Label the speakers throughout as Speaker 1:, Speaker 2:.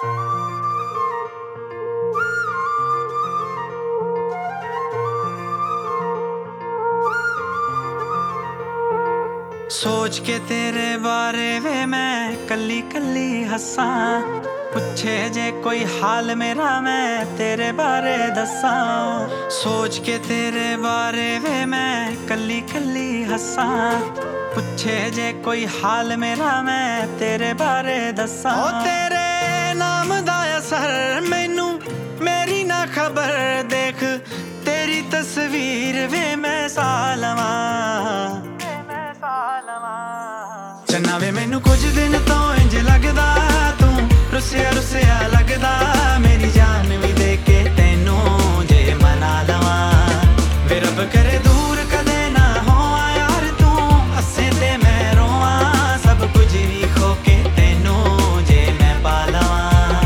Speaker 1: सोच के तेरे बारे वे मैं कली कली हसा, पुछे जे कोई हाल मेरा मैं तेरे बारे दसा। सोच के तेरे बारे वे मैं कली कली हसा, पुछे जे कोई हाल मेरा मैं तेरे बारे दसा। ओ तेरे नाम दा असर मैनू मेरी ना खबर देख, तेरी तस्वीर वे मैं सालवा चन्ना वे मैनू कुछ दिन तो इंज लगदा तू रुसिया रुसिया लगदा, मेरी जान भी दे के तेनू जे मना लवा। वे रब करे दूर कदे ना होवा यार तू, हसे ते मैं रोवां सब कुछ भी खो के तेनू जे मैं पा लवा।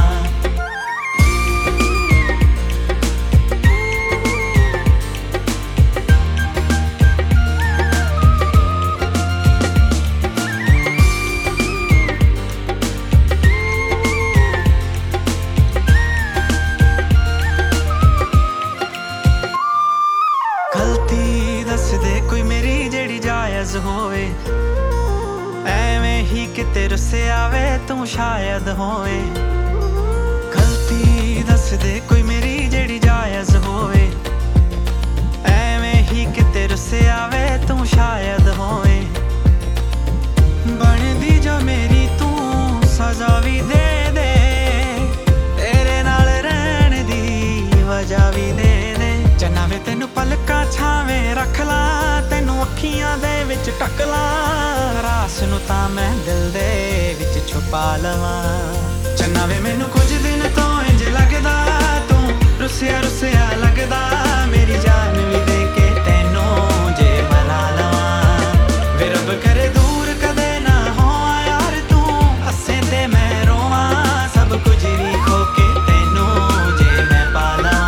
Speaker 1: कोई मेरी जेड़ी जायज होवे, एवें ही किते रुस्से आवे तू शायद होवे। गलती दस दे कोई मेरी जेड़ी जायज होवे, एवें ही किते रुस्से आवे तू शायद होवे। बनदी जो मेरी तू सजा भी दे दे, तेरे नाल रहन दी वजह भी दे दे। चन्ना वे तेनू पलकां छावे रख ला, तेनू अखियां दे विच ढक ला, रास नू तां मैं दिल दे विच छुपा लवां। चन्ना वे मैनू कुछ दिन तो इंज लगदा तू रुसिया रुसिया लगदा, मेरी जान भी दे के तेनू जे मना लवां। वे रब करे दूर कदे ना होवा यार तू, हसे ते मैं रोवां सब कुछ भी खो के तेनू जे मैं पा लवां।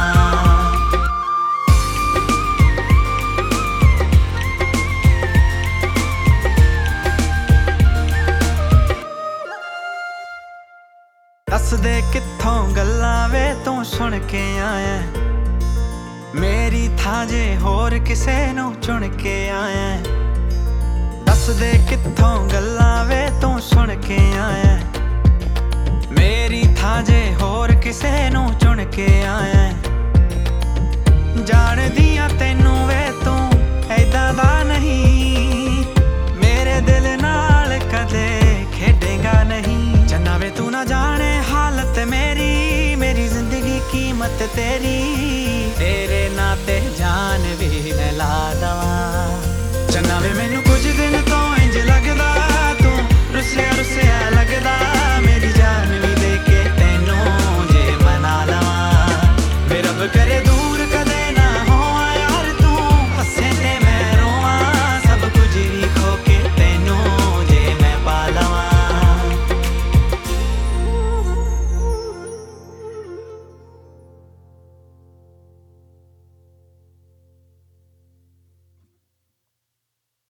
Speaker 1: दस दे कित्थों गल्लां वे तू सुन के आया, मेरी थां जे होर किसे नू चुन के आया। दस दे कित्थों गल्लां वे तू सुन के आया, मेरी थां जे होर किसे नू चुन के आया। जान दियां तैनू वे तू ऐदां दा नहीं, मेरे दिल नाल कदे खेडेगा नहीं। चन्ना वे तू ना जाने हालत मेरी, मेरी जिंदगी कीमत तेरी, तेरे नाते जान भी मैं ला दवां। चन्ना वे मैनू कुछ दिन तो